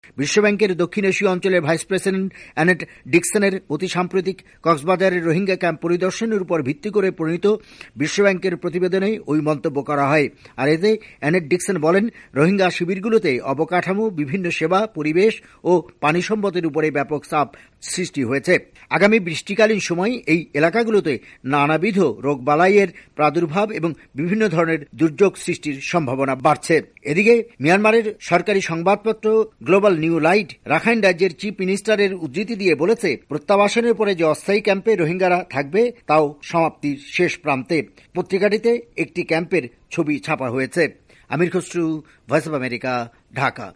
বিশ্বব্যাংকের দক্ষিণ এশীয় অঞ্চলের ভাইস প্রেসিডেন্ট অ্যানেট ডিকসনের অতি সাম্প্রতিক কক্সবাজারের রোহিঙ্গা ক্যাম্প পরিদর্শনের উপর ভিত্তি করে প্রণীত বিশ্বব্যাংকের প্রতিবেদনে ওই মন্তব্য করা হয়। আর এতে অ্যানেট ডিকসন বলেন, রোহিঙ্গা শিবিরগুলোতে অবকাঠামো, বিভিন্ন সেবা, পরিবেশ ও পানি সম্পদের উপরে ব্যাপক চাপ সৃষ্টি হয়েছে। আগামী বৃষ্টিকালীন সময় এই এলাকাগুলোতে নানাবিধ রোগবালাইয়ের প্রাদুর্ভাব এবং বিভিন্ন ধরনের দুর্যোগ সৃষ্টির সম্ভাবনা বাড়ছে। এদিকে মিয়ানমারের সরকারি সংবাদপত্র গ্লোবাল নিউ লাইট রাখাইন রাজ্যের চিফ মিনিস্টারের উদ্ধৃতি দিয়ে বলেছে, প্রত্যাবাসনের পরে যে অস্থায়ী ক্যাম্পে রোহিঙ্গারা থাকবে তাও সমাপ্তির শেষ প্রান্তে। পত্রিকাটিতে একটি ক্যাম্পের ছবি ছাপা হয়েছে। Amir Khasru, voice of America, Dhaka.